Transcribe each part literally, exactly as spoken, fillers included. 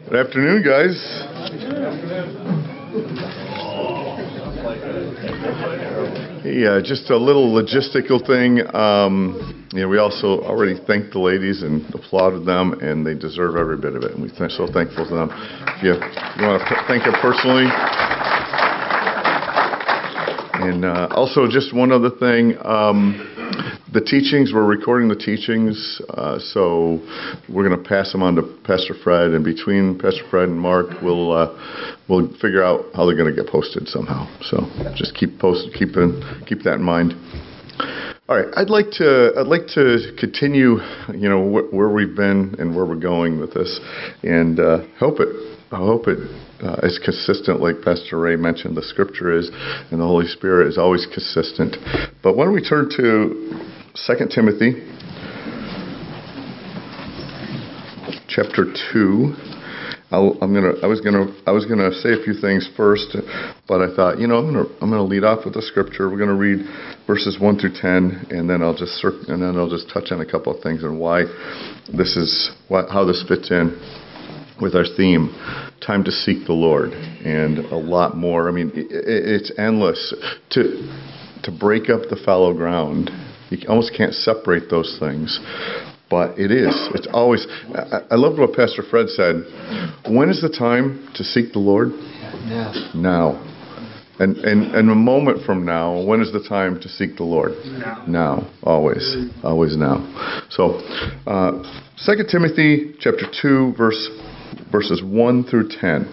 Good afternoon, guys. Hey, uh, just a little logistical thing. Um, you know, we also already thanked the ladies and applauded them, and they deserve every bit of it. And we're th- so thankful to them. If you, you want to p- thank them personally. And uh, also, just one other thing. Um, The teachings, we're recording the teachings, uh, so we're going to pass them on to Pastor Fred, and between Pastor Fred and Mark, we'll uh, we'll figure out how they're going to get posted somehow. So just keep post, keep in, keep that in mind. All right, I'd like to I'd like to continue, you know, wh- where we've been and where we're going with this, and uh, hope it. I hope it uh, is consistent, like Pastor Ray mentioned. The Scripture is, and the Holy Spirit is always consistent. But why don't we turn to Second Timothy, chapter two. I'll, I'm gonna. I was gonna. I was gonna say a few things first, but I thought, you know, I'm gonna. I'm gonna lead off with the Scripture. We're gonna read verses one through ten, and then I'll just circ- and then I'll just touch on a couple of things and why this is what, how this fits in with our theme, time to seek the Lord, and a lot more. I mean, it, it's endless to to break up the fallow ground. You almost can't separate those things, but it is. It's always. I, I love what Pastor Fred said. When is the time to seek the Lord? Now. Now. And, and and a moment from now, when is the time to seek the Lord? Now. Now. Always. Always now. So, uh, Second Timothy chapter two, verse verses one through ten.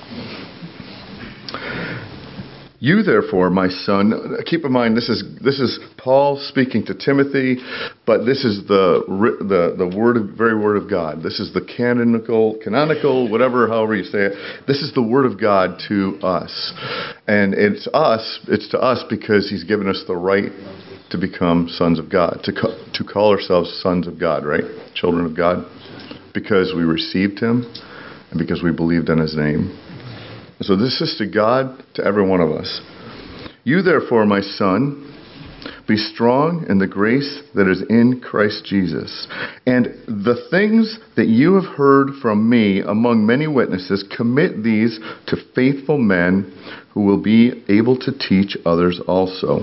You therefore, my son, keep in mind this is this is Paul speaking to Timothy, but this is the the the word of, very word of God. This is the canonical canonical whatever however you say it. This is the word of God to us, and it's us. It's to us because He's given us the right to become sons of God, to co- to call ourselves sons of God, right, children of God, because we received Him and because we believed in His name. So this is to God, to every one of us. You therefore, my son, be strong in the grace that is in Christ Jesus. And the things that you have heard from me among many witnesses, commit these to faithful men who will be able to teach others also.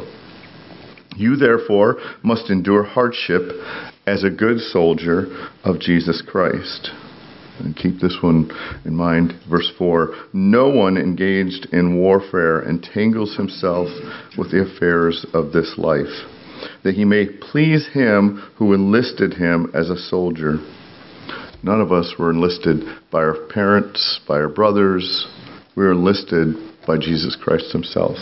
You therefore must endure hardship as a good soldier of Jesus Christ. And keep this one in mind, verse four. No one engaged in warfare entangles himself with the affairs of this life, that he may please him who enlisted him as a soldier. None of us were enlisted by our parents, by our brothers. We were enlisted by Jesus Christ Himself.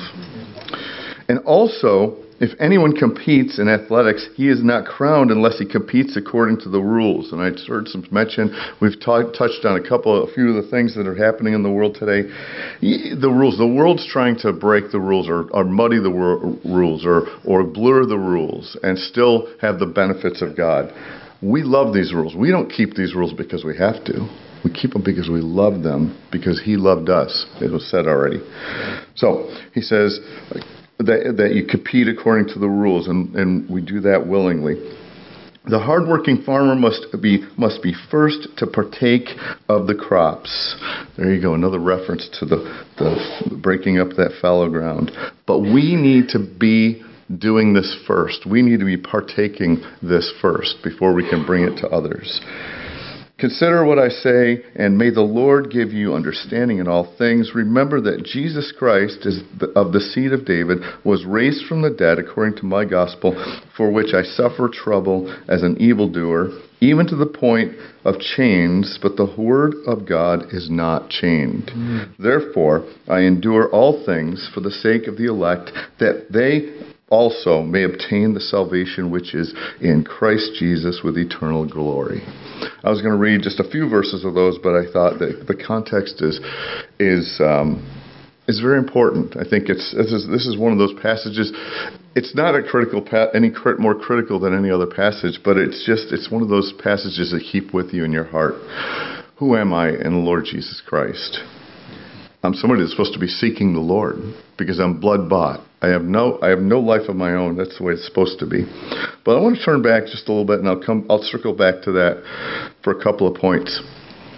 And also, if anyone competes in athletics, he is not crowned unless he competes according to the rules. And I heard some mention, we've ta- touched on a couple, a few of the things that are happening in the world today. The rules, the world's trying to break the rules or, or muddy the wor- rules or, or blur the rules and still have the benefits of God. We love these rules. We don't keep these rules because we have to. We keep them because we love them, because He loved us. It was said already. So, he says that, that you compete according to the rules, and, and we do that willingly. The hardworking farmer must be must be first to partake of the crops. There you go, another reference to the, the breaking up that fallow ground. But we need to be doing this first. We need to be partaking this first before we can bring it to others. Consider what I say, and may the Lord give you understanding in all things. Remember that Jesus Christ is of the seed of David, was raised from the dead according to my gospel, for which I suffer trouble as an evildoer, even to the point of chains, but the word of God is not chained. Mm. Therefore, I endure all things for the sake of the elect, that they also may obtain the salvation which is in Christ Jesus with eternal glory. I was going to read just a few verses of those, but I thought that the context is is um, is very important. I think it's this is this is one of those passages. It's not a critical pa- any crit- more critical than any other passage, but it's just it's one of those passages that keep with you in your heart. Who am I in the Lord Jesus Christ? I'm somebody that's supposed to be seeking the Lord because I'm blood bought. I have no I have no life of my own. That's the way it's supposed to be. But I want to turn back just a little bit, and I'll come I'll circle back to that for a couple of points.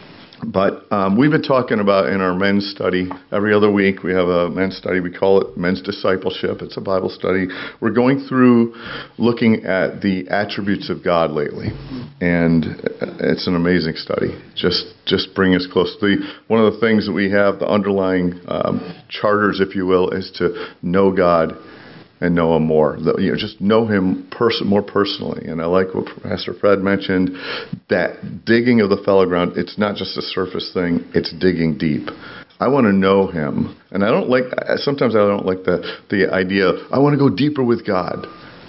But um, we've been talking about in our men's study, every other week we have a men's study. We call it Men's Discipleship. It's a Bible study. We're going through looking at the attributes of God lately. And it's an amazing study. Just just bring us close. The, one of the things that we have, the underlying um, charters, if you will, is to know God and know Him more. The, you know, just know Him pers- more personally. And I like what Pastor Fred mentioned, that digging of the fallow ground, it's not just a surface thing, it's digging deep. I want to know Him. And I don't like, sometimes I don't like the, the idea, I want to go deeper with God.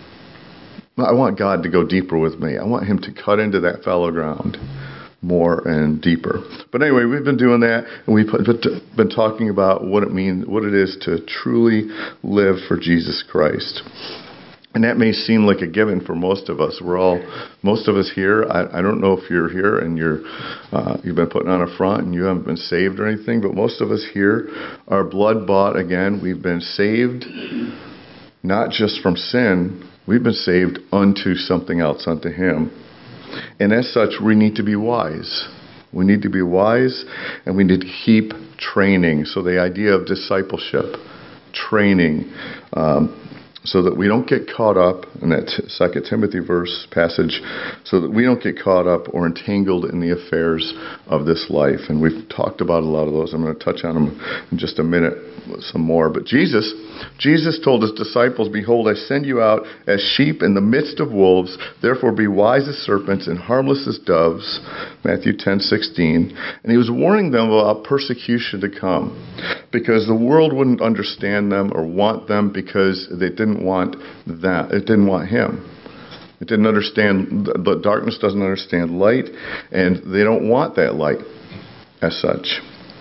I want God to go deeper with me. I want Him to cut into that fallow ground more and deeper. But anyway, we've been doing that, and we've been talking about what it means, what it is to truly live for Jesus Christ. And that may seem like a given for most of us. We're all, most of us here, I, I don't know if you're here and you're, uh, you've been putting on a front and you haven't been saved or anything, but most of us here are blood bought again. We've been saved not just from sin, we've been saved unto something else, unto Him. And as such, we need to be wise. We need to be wise, and we need to keep training. So the idea of discipleship, training, um, so that we don't get caught up in that Second Timothy verse passage, so that we don't get caught up or entangled in the affairs of this life. And we've talked about a lot of those. I'm going to touch on them in just a minute, some more. But Jesus, Jesus told His disciples, "Behold, I send you out as sheep in the midst of wolves. Therefore be wise as serpents and harmless as doves." Matthew ten sixteen. And He was warning them about persecution to come, because the world wouldn't understand them or want them, because they didn't want that. It didn't want Him. It didn't understand, the darkness doesn't understand light, and they don't want that light as such.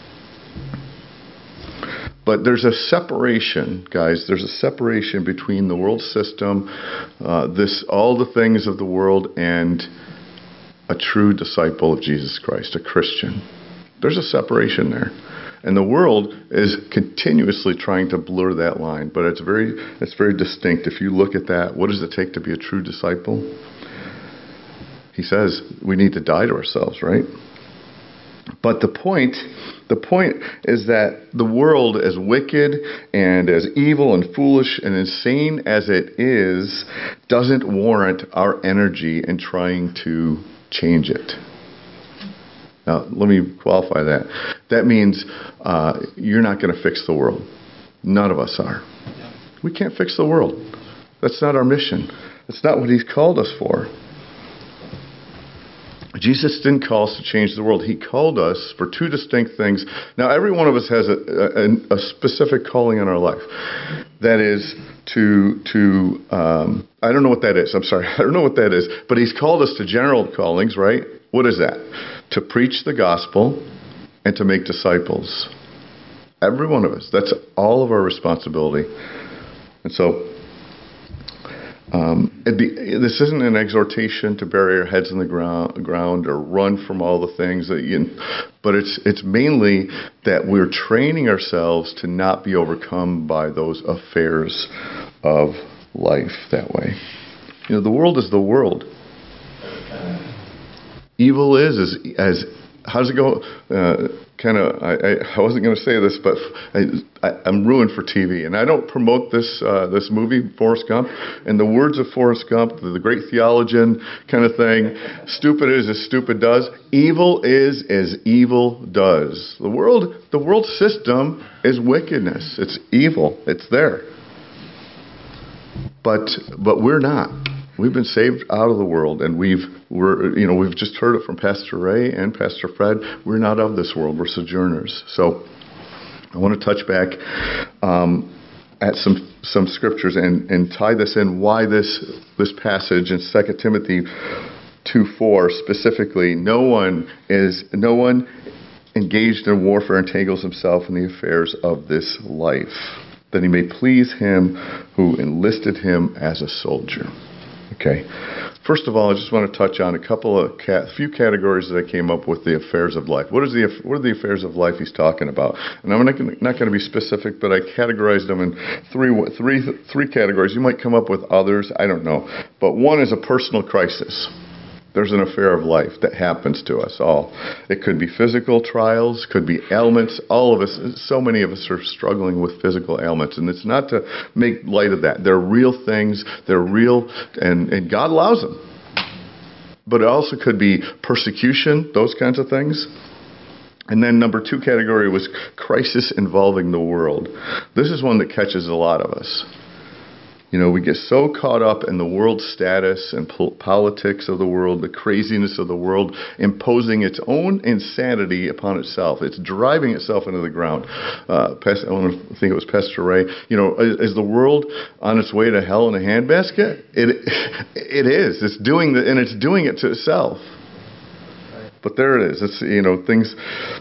But there's a separation, guys. There's a separation between the world system, uh, this, all the things of the world, and a true disciple of Jesus Christ, a Christian. There's a separation there. And the world is continuously trying to blur that line, but it's very, it's very distinct. If you look at that, what does it take to be a true disciple? He says we need to die to ourselves, right? But the point, the point is that the world, as wicked and as evil and foolish and insane as it is, doesn't warrant our energy in trying to change it. Now, let me qualify that. That means uh, you're not going to fix the world. None of us are. We can't fix the world. That's not our mission. That's not what He's called us for. Jesus didn't call us to change the world. He called us for two distinct things. Now, every one of us has a, a, a specific calling in our life. That is to, to um, I don't know what that is. I'm sorry. I don't know what that is. But He's called us to general callings, right? What is that? To preach the gospel and to make disciples. Every one of us. That's all of our responsibility. And so, Um, it'd be, this isn't an exhortation to bury our heads in the ground, ground or run from all the things that you. But it's it's mainly that we're training ourselves to not be overcome by those affairs of life that way. You know, the world is the world. Evil is as as how's it go? Uh, kind of. I, I I wasn't going to say this, but I, I, I'm ruined for T V, and I don't promote this uh, this movie, Forrest Gump. In the words of Forrest Gump, the, the great theologian kind of thing, stupid is as stupid does. Evil is as evil does. The world, the world system is wickedness. It's evil. It's there. But but we're not. We've been saved out of the world, and we've we're you know we've just heard it from Pastor Ray and Pastor Fred. We're not of this world. We're sojourners. So I want to touch back um, at some some scriptures and, and tie this in. Why this this passage in Second Timothy two four specifically? No one is no one engaged in warfare entangles himself in the affairs of this life, that he may please Him who enlisted him as a soldier. Okay. First of all, I just want to touch on a couple of a few categories that I came up with the affairs of life. What is the what are the affairs of life he's talking about? And I'm not gonna, not going to be specific, but I categorized them in three three three categories. You might come up with others, I don't know. But one is a personal crisis. There's an affair of life that happens to us all. It could be physical trials, could be ailments. All of us, so many of us are struggling with physical ailments. And it's not to make light of that. They're real things. They're real, and, and God allows them. But it also could be persecution, those kinds of things. And then number two category was crisis involving the world. This is one that catches a lot of us. You know, we get so caught up in the world status and po- politics of the world, the craziness of the world, imposing its own insanity upon itself. It's driving itself into the ground. Uh, Pastor, I want to think it was Pastor Ray. You know, is, is the world on its way to hell in a handbasket? It, it is. It's doing the, and it's doing it to itself. But there it is. It's, you know, things.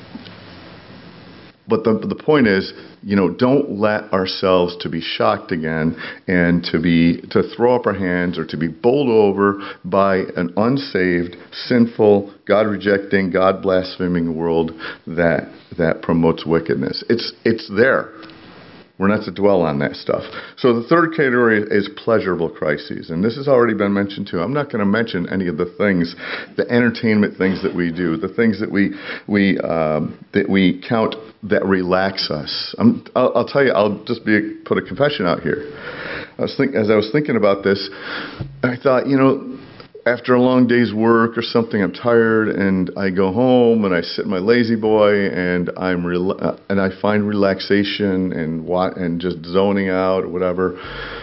But the the point is, you know, don't let ourselves to be shocked again and to be to throw up our hands or to be bowled over by an unsaved, sinful, God-rejecting, God-blaspheming world that that promotes wickedness. It's it's there. We're not to dwell on that stuff. So the third category is pleasurable crises. And this has already been mentioned too. I'm not going to mention any of the things, the entertainment things that we do, the things that we we um, that we count that relax us. I'm, I'll, I'll tell you, I'll just be put a confession out here. I was think, as I was thinking about this, I thought, you know, after a long day's work or something, I'm tired, and I go home and I sit in my lazy boy, and I'm rela- and I find relaxation and wa- and just zoning out or whatever.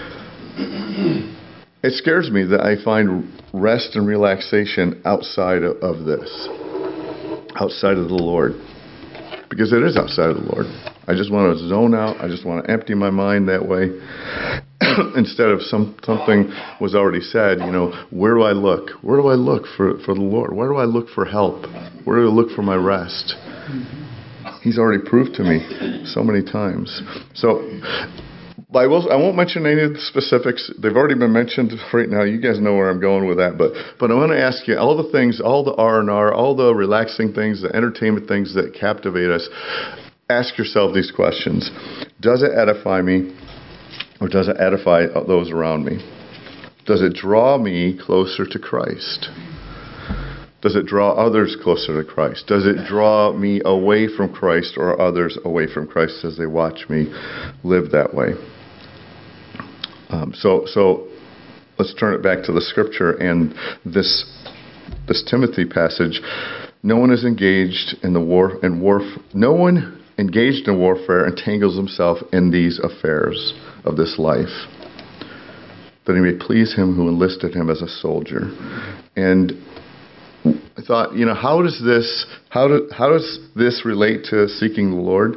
It scares me that I find rest and relaxation outside of, of this, outside of the Lord, because it is outside of the Lord. I just want to zone out. I just want to empty my mind that way. Instead of some something was already said, you know, where do I look? Where do I look for, for the Lord? Where do I look for help? Where do I look for my rest? He's already proved to me so many times. So I will. I won't mention any of the specifics. They've already been mentioned right now. You guys know where I'm going with that. But but I want to ask you all the things, all the R and R, all the relaxing things, the entertainment things that captivate us. Ask yourself these questions: does it edify me? Or does it edify those around me? Does it draw me closer to Christ? Does it draw others closer to Christ? Does it draw me away from Christ or others away from Christ as they watch me live that way? Um, so, so let's turn it back to the Scripture and this this Timothy passage. No one is engaged in the war and war. No one engaged in warfare entangles himself in these affairs of this life, that he may please him who enlisted him as a soldier. And I thought, you know, how does this how do, how does this relate to seeking the Lord?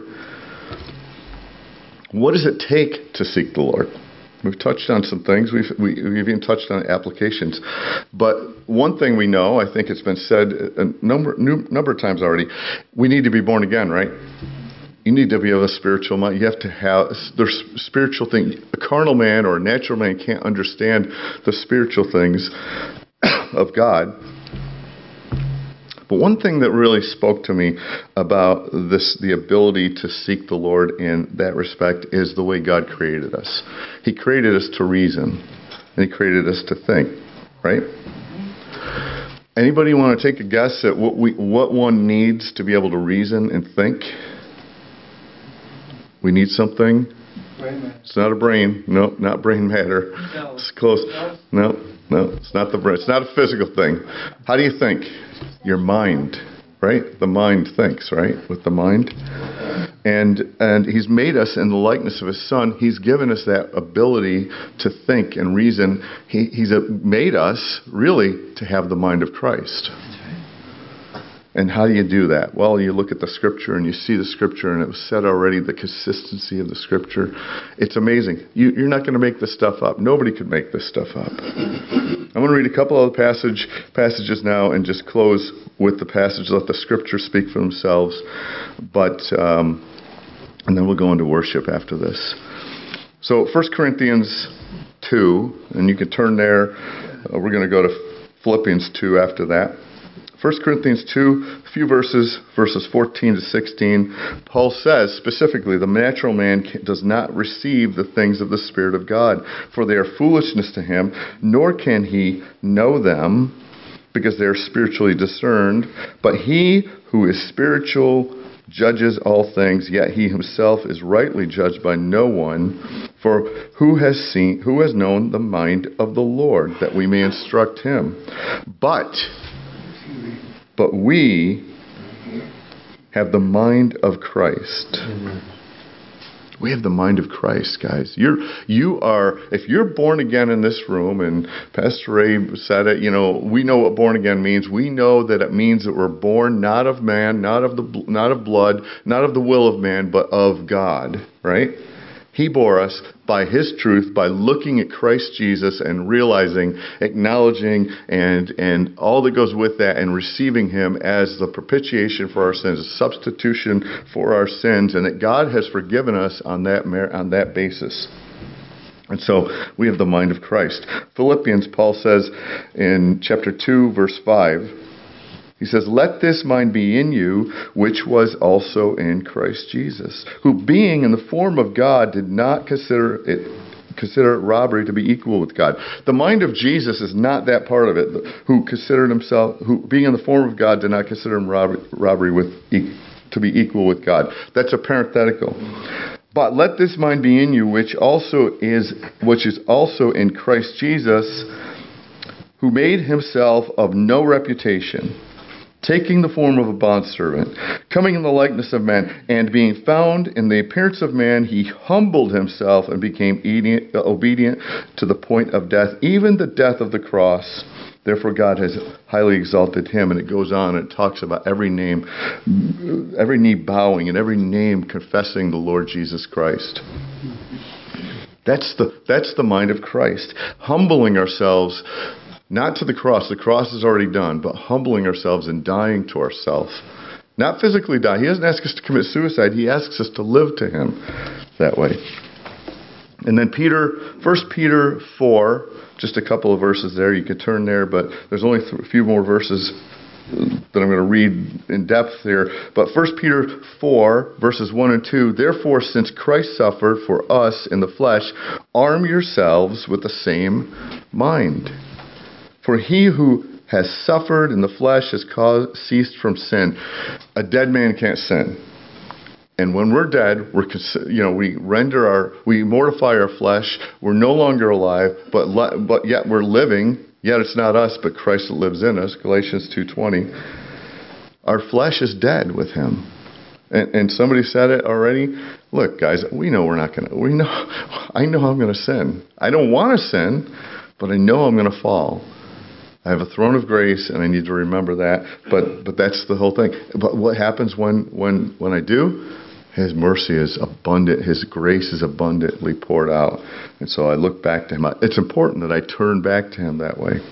What does it take to seek the Lord? We've touched on some things. We've we, we've even touched on applications. But one thing we know, I think it's been said a number number of times already, we need to be born again, right? You need to be of a spiritual mind. You have to have, there's spiritual things. A carnal man or a natural man can't understand the spiritual things of God. But one thing that really spoke to me about this, the ability to seek the Lord in that respect, is the way God created us. He created us to reason, and He created us to think, right? Anybody want to take a guess at what we, what one needs to be able to reason and think? We need something. It's not a brain. No, not brain matter. No. It's close. No, no, it's not the brain. It's not a physical thing. How do you think? Your mind, right? The mind thinks, right? With the mind. And and He's made us in the likeness of His Son. He's given us that ability to think and reason. He, he's made us, really, to have the mind of Christ. And how do you do that? Well, you look at the Scripture and you see the Scripture, and it was said already, the consistency of the Scripture. It's amazing. You, you're not going to make this stuff up. Nobody could make this stuff up. I'm going to read a couple of passage, passages now and just close with the passage. Let the Scripture speak for themselves. But um, and then we'll go into worship after this. So First Corinthians two, and you can turn there. Uh, we're going to go to Philippians two after that. First Corinthians two, a few verses, verses fourteen to sixteen, Paul says specifically, the natural man does not receive the things of the Spirit of God, for they are foolishness to him, nor can he know them, because they are spiritually discerned. But he who is spiritual judges all things, yet he himself is rightly judged by no one. For who has seen, who has known the mind of the Lord, that we may instruct him? But, but we have the mind of Christ. We have the mind of Christ, guys. You're, you are, if you're born again in this room, and Pastor Ray said it, you know, we know what born again means. We know that it means that we're born not of man, not of the, not of blood, not of the will of man, but of God, right? He bore us by his truth, by looking at Christ Jesus and realizing, acknowledging, and and all that goes with that, and receiving him as the propitiation for our sins, a substitution for our sins, and that God has forgiven us on that mer- on that basis. And so we have the mind of Christ. Philippians, Paul says in chapter two, verse five, he says, "Let this mind be in you, which was also in Christ Jesus, who being in the form of God did not consider it consider it robbery to be equal with God." The mind of Jesus is not that part of it, who considered himself, who being in the form of God did not consider him robbery, robbery with to be equal with God. That's a parenthetical. "But let this mind be in you, which also is which is also in Christ Jesus, who made himself of no reputation, taking the form of a bondservant, coming in the likeness of man, and being found in the appearance of man, he humbled himself and became obedient to the point of death, even the death of the cross. Therefore God has highly exalted him." And it goes on and it talks about every name, every knee bowing and every name confessing the Lord Jesus Christ. That's the, that's the mind of Christ. Humbling ourselves, not to the cross. The cross is already done, but humbling ourselves and dying to ourselves. Not physically die. He doesn't ask us to commit suicide. He asks us to live to him that way. And then Peter, First Peter four, just a couple of verses there. You could turn there, but there's only a few more verses that I'm going to read in depth here. But First Peter four, verses one and two, "Therefore, since Christ suffered for us in the flesh, arm yourselves with the same mind. For he who has suffered in the flesh has caused, ceased from sin." A dead man can't sin. And when we're dead, we're, you know, we render our, we mortify our flesh. We're no longer alive, but but yet we're living. Yet it's not us, but Christ that lives in us. Galatians two twenty. Our flesh is dead with him. And, and somebody said it already. Look, guys, we know we're not going to. We know. I know I'm going to sin. I don't want to sin, but I know I'm going to fall. I have a throne of grace, and I need to remember that. But but that's the whole thing. But what happens when when when I do? His mercy is abundant. His grace is abundantly poured out. And so I look back to him. It's important that I turn back to him that way.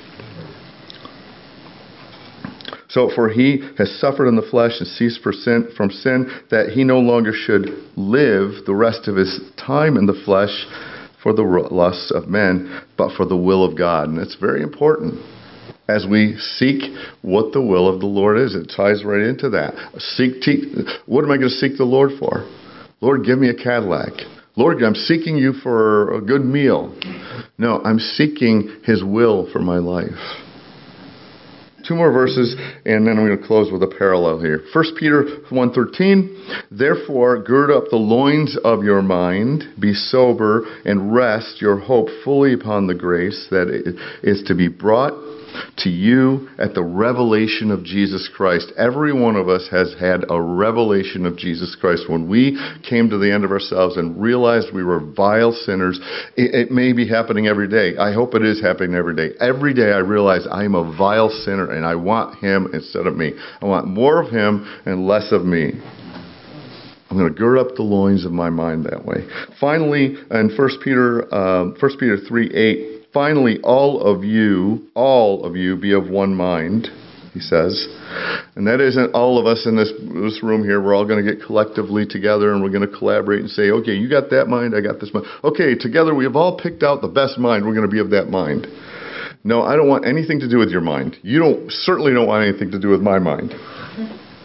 So, "For he has suffered in the flesh and ceased for sin, from sin, that he no longer should live the rest of his time in the flesh for the lusts of men, but for the will of God." And it's very important. As we seek what the will of the Lord is, it ties right into that. Seek, te- what am I going to seek the Lord for? Lord, give me a Cadillac. Lord, I'm seeking you for a good meal. No, I'm seeking his will for my life. Two more verses, and then I'm going to close with a parallel here. First Peter one thirteen, "Therefore gird up the loins of your mind, be sober, and rest your hope fully upon the grace that is to be brought to you at the revelation of Jesus Christ." Every one of us has had a revelation of Jesus Christ. When we came to the end of ourselves and realized we were vile sinners, it, it may be happening every day. I hope it is happening every day. Every day I realize I'm a vile sinner and I want him instead of me. I want more of him and less of me. I'm going to gird up the loins of my mind that way. Finally, in First Peter, um, First Peter three eight, "Finally, all of you, all of you be of one mind," he says. And that isn't all of us in this, this room here. We're all going to get collectively together and we're going to collaborate and say, okay, you got that mind, I got this mind. Okay, together we have all picked out the best mind. We're going to be of that mind. No, I don't want anything to do with your mind. You don't certainly don't want anything to do with my mind.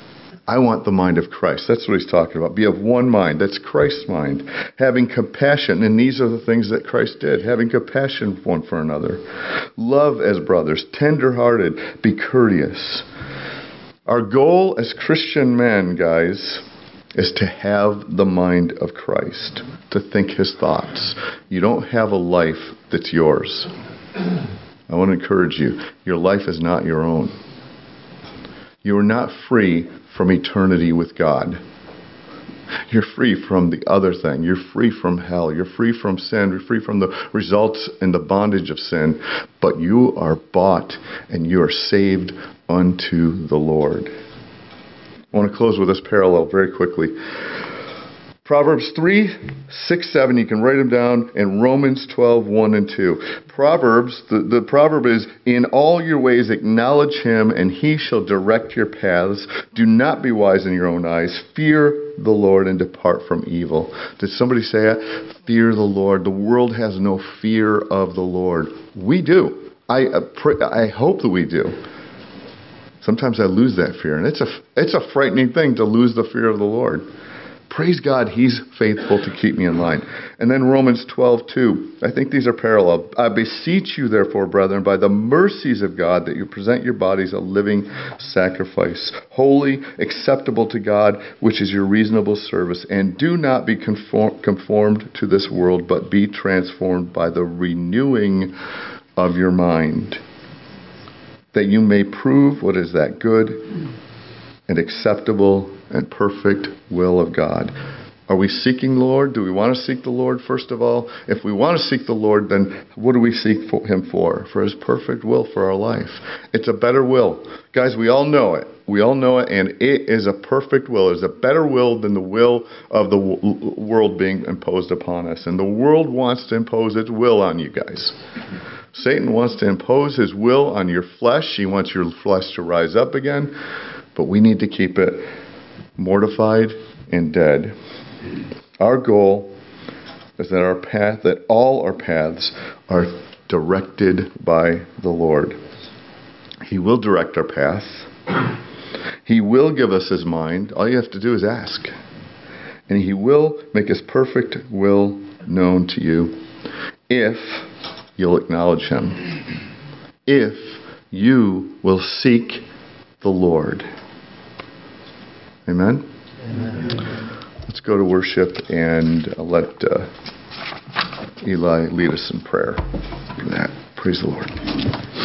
I want the mind of Christ. That's what he's talking about. Be of one mind. That's Christ's mind. Having compassion. And these are the things that Christ did. Having compassion one for another. Love as brothers. Tender-hearted. Be courteous. Our goal as Christian men, guys, is to have the mind of Christ. To think his thoughts. You don't have a life that's yours. I want to encourage you. Your life is not your own. You are not free from eternity with God. You're free from the other thing. You're free from hell. You're free from sin. You're free from the results and the bondage of sin. But you are bought and you are saved unto the Lord. I want to close with this parallel very quickly. Proverbs three, six, seven, you can write them down, and Romans twelve, one and two. Proverbs, the, the proverb is, in all your ways acknowledge him, and he shall direct your paths. Do not be wise in your own eyes. Fear the Lord and depart from evil. Did somebody say that? Fear the Lord. The world has no fear of the Lord. We do. I, uh, pray, I hope that we do. Sometimes I lose that fear, and it's a, it's a frightening thing to lose the fear of the Lord. Praise God, he's faithful to keep me in line. And then Romans twelve, two. I think these are parallel. I beseech you, therefore, brethren, by the mercies of God, that you present your bodies a living sacrifice, holy, acceptable to God, which is your reasonable service. And do not be conform, conformed to this world, but be transformed by the renewing of your mind, that you may prove what is that good and acceptable and perfect will of God. Are we seeking the Lord? Do we want to seek the Lord first of all? If we want to seek the Lord, then what do we seek for him for? For his perfect will for our life. It's a better will. Guys, we all know it. We all know it, and it is a perfect will. It's a better will than the will of the w- world being imposed upon us. And the world wants to impose its will on you guys. Satan wants to impose his will on your flesh. He wants your flesh to rise up again. But we need to keep it mortified and dead. Our goal is that our path, that all our paths are directed by the Lord. He will direct our path. He will give us his mind. All you have to do is ask. And he will make his perfect will known to you if you'll acknowledge him. If you will seek the Lord. Amen? Amen. Let's go to worship and let uh, Eli lead us in prayer for that. Praise the Lord.